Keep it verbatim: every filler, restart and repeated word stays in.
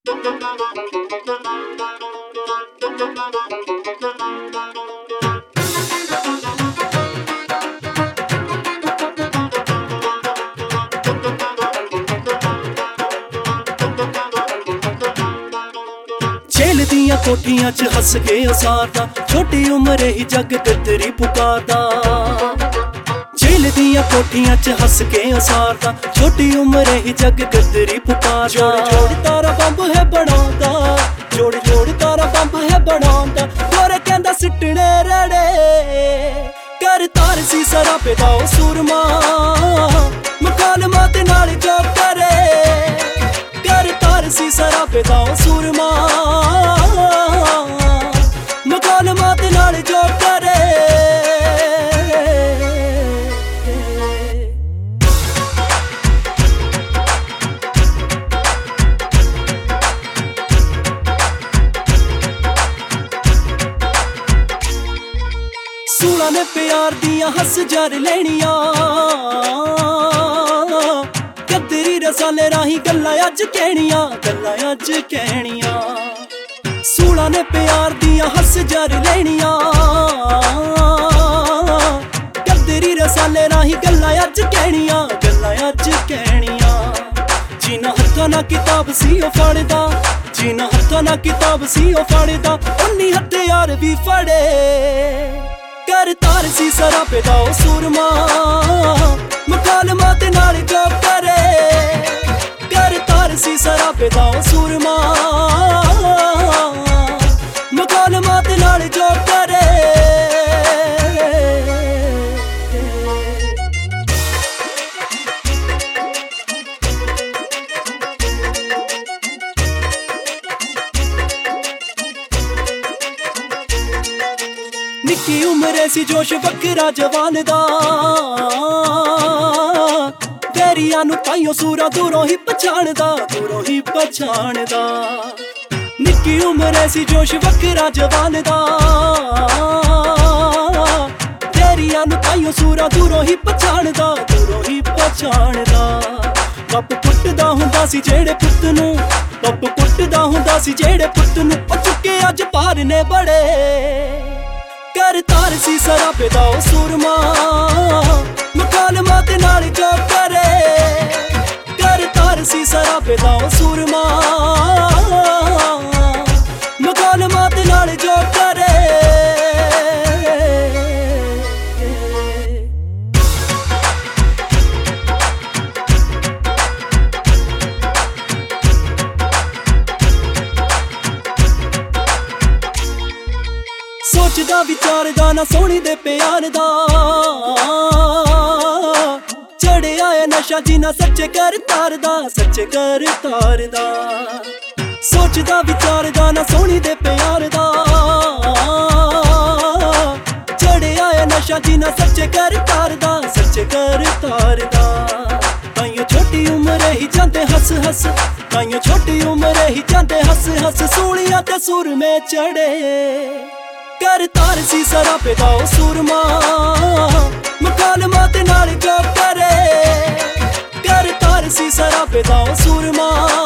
Jail दियां कोठियां च हस के उसारदा, छोटी उम्र ही जग गदरी पुकारदा। जेल दियां कोठियां च हस के उसारदा, छोटी उम्र ही जग गदरी पुकारदा। जोड़ जोड़ तारा बंब है बनांदा, जोड़ जोड़ तारा बंब है बनांदा। गोरे कहंदा सिट्टने रड़े कर तार सी सरापे दा ओ सूरमा, मुकालमा ते नाल जो करे कर तार सी सरापे दा ओ सूरमा, मुकालमा ते नाल जो करे। सूला ने प्यार दियां हस जर लेनियां, गदरी रसाले राही गल्लां अज कहनियां, गल्लां अज कहनियां। सूला ने प्यार दियां हस जर लेनियां, गदरी रसाले राही गल्लां अज कहनियां, गल्लां अज कहनियां। जीना हत्थां ना किताब सी ओ फड़दा, जीना हत्थां ना किताब सी ओ फड़दा। उन्नी हथियार भी फड़े कर तार सी सरापे दा ओ सूरमा, मुकालमा ते नाल जो करे कर तार सी सरापे दा ओ सूरमा, मुकालमा ते नाल जो करे। निक्की उम्र सी जोश बकरा जवान दा, बैरियां नू ताइयों सूरा दूरों ही पछाणदा, दूरों ही पछाणदा। निक्की उम्र सी जोश बकरा जवान दा, बैरियां नू ताइयों सूरा दूरों ही पछाणदा, दूरों ही पछाणदा। पप कुੱਟਦਾ ਹੁੰਦਾ ਸੀ ਜਿਹੜੇ ਪੁੱਤ ਨੂੰ, ਪੱਪ ਕੁੱਟਦਾ ਹੁੰਦਾ ਸੀ ਜਿਹੜੇ ਪੁੱਤ ਨੂੰ। ਉਹ ਚੁੱਕੇ ਅੱਜ ਪਾਰ ਨੇ ਬੜੇ कर तार सी सरापे दा ओ सूरमा, मुकालमा ते नाल जो करे कर तार सी सरापे दा ओ सूरमा, मुकालमा ते नाल जो करे। सोचदा विचारदा ना सोहनी दे प्यार दा, चढ़िया है नशा जीना सच्चे कर तारदा, सच्चे कर तारदा। सोचदा विचारदा ना सोहनी दे प्यार दा, चढ़िया है नशा जीना सच्चे कर तारदा, सच्चे कर तारदा। ताइयों छोटी उम्र ही जांदे हस हस, ताइयों छोटी उम्र ही जांदे हस हस। सूलियां ते सुर में चढ़े कर तार सी सरापे दा ओ सूरमा, मुकालमा ते नाल जो करे कर तार सी सरापे दा ओ सूरमा।